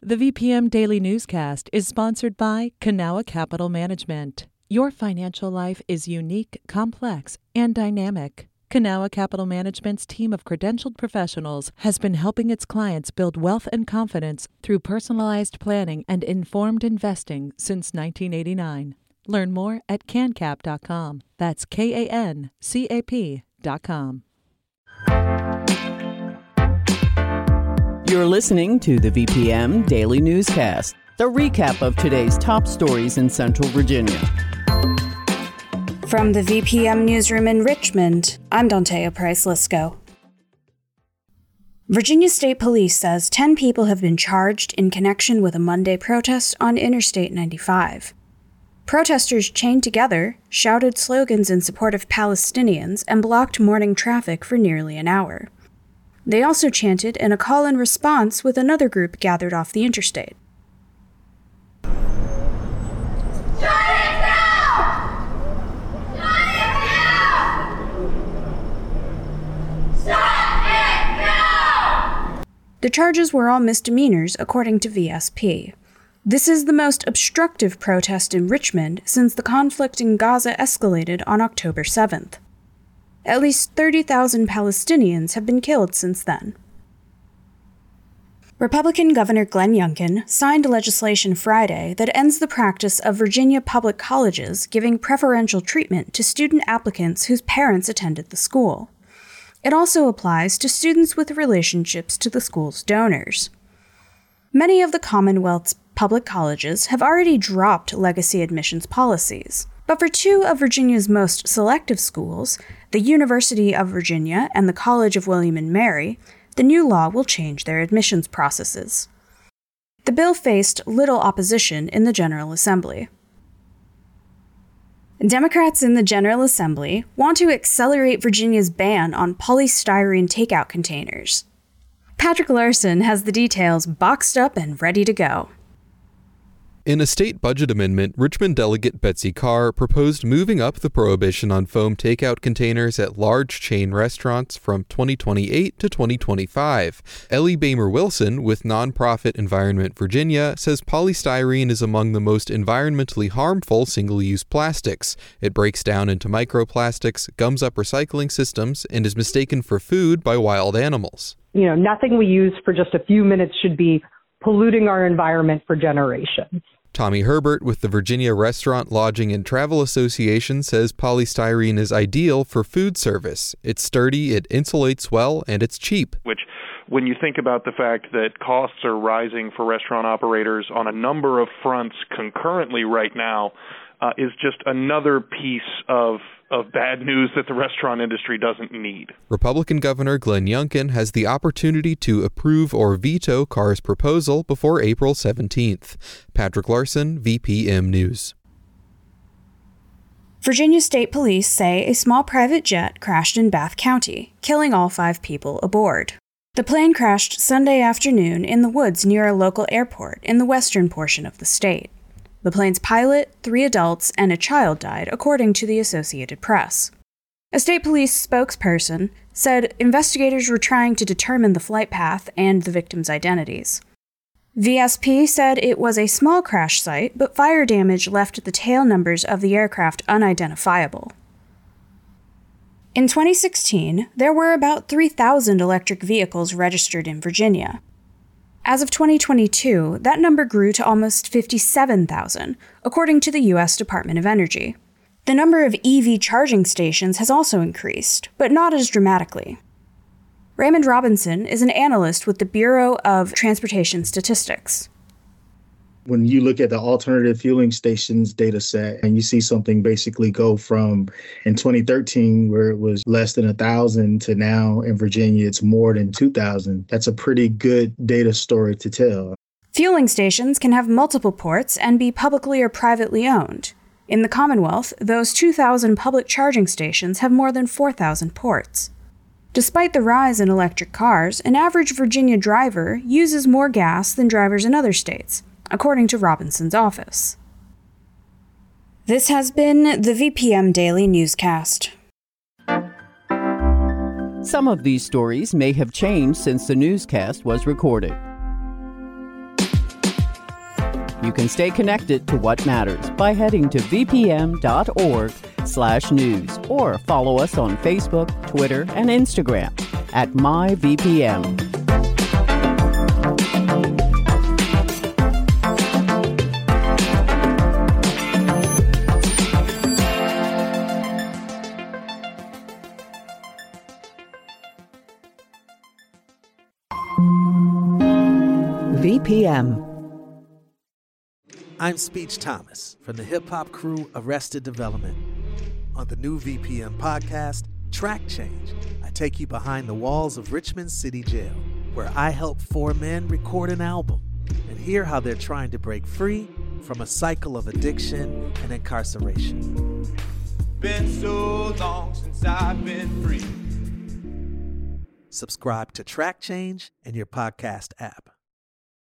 The VPM Daily Newscast is sponsored by Kanawha Capital Management. Your financial life is unique, complex, and dynamic. Kanawha Capital Management's team of credentialed professionals has been helping its clients build wealth and confidence through personalized planning and informed investing since 1989. Learn more at cancap.com. That's KANCAP.com. You're listening to the VPM Daily Newscast, the recap of today's top stories in Central Virginia. From the VPM Newsroom in Richmond, I'm Dantea Price-Lisco. Virginia State Police says 10 people have been charged in connection with a Monday protest on Interstate 95. Protesters chained together, shouted slogans in support of Palestinians, and blocked morning traffic for nearly an hour. They also chanted in a call and response with another group gathered off the interstate. Shut it down! Shut it down! Shut it down! The charges were all misdemeanors, according to VSP. This is the most obstructive protest in Richmond since the conflict in Gaza escalated on October 7th. At least 30,000 Palestinians have been killed since then. Republican Governor Glenn Youngkin signed legislation Friday that ends the practice of Virginia public colleges giving preferential treatment to student applicants whose parents attended the school. It also applies to students with relationships to the school's donors. Many of the Commonwealth's public colleges have already dropped legacy admissions policies. But for two of Virginia's most selective schools, the University of Virginia and the College of William and Mary, the new law will change their admissions processes. The bill faced little opposition in the General Assembly. Democrats in the General Assembly want to accelerate Virginia's ban on polystyrene takeout containers. Patrick Larson has the details boxed up and ready to go. In a state budget amendment, Richmond Delegate Betsy Carr proposed moving up the prohibition on foam takeout containers at large chain restaurants from 2028 to 2025. Ellie Bamer-Wilson with nonprofit Environment Virginia says polystyrene is among the most environmentally harmful single-use plastics. It breaks down into microplastics, gums up recycling systems, and is mistaken for food by wild animals. Nothing we use for just a few minutes should be polluting our environment for generations. Tommy Herbert with the Virginia Restaurant, Lodging, and Travel Association says polystyrene is ideal for food service. It's sturdy, it insulates well, and it's cheap. Which, when you think about the fact that costs are rising for restaurant operators on a number of fronts concurrently right now, is just another piece of bad news that the restaurant industry doesn't need. Republican Governor Glenn Youngkin has the opportunity to approve or veto Carr's proposal before April 17th. Patrick Larson, VPM News. Virginia State Police say a small private jet crashed in Bath County, killing all 5 people aboard. The plane crashed Sunday afternoon in the woods near a local airport in the western portion of the state. The plane's pilot, 3 adults, and a child died, according to the Associated Press. A state police spokesperson said investigators were trying to determine the flight path and the victims' identities. VSP said it was a small crash site, but fire damage left the tail numbers of the aircraft unidentifiable. In 2016, there were about 3,000 electric vehicles registered in Virginia. As of 2022, that number grew to almost 57,000, according to the U.S. Department of Energy. The number of EV charging stations has also increased, but not as dramatically. Raymond Robinson is an analyst with the Bureau of Transportation Statistics. When you look at the alternative fueling stations data set and you see something basically go from in 2013 where it was less than 1,000 to now in Virginia it's more than 2,000, that's a pretty good data story to tell. Fueling stations can have multiple ports and be publicly or privately owned. In the Commonwealth, those 2,000 public charging stations have more than 4,000 ports. Despite the rise in electric cars, an average Virginia driver uses more gas than drivers in other states, according to Robinson's office. This has been the VPM Daily Newscast. Some of these stories may have changed since the newscast was recorded. You can stay connected to what matters by heading to vpm.org/news or follow us on Facebook, Twitter, and Instagram at MyVPM. VPM. I'm Speech Thomas from the hip-hop crew Arrested Development. On the new VPM podcast, Track Change, I take you behind the walls of Richmond City Jail, where I help 4 men record an album and hear how they're trying to break free from a cycle of addiction and incarceration. Been so long since I've been free. Subscribe to Track Change in your podcast app.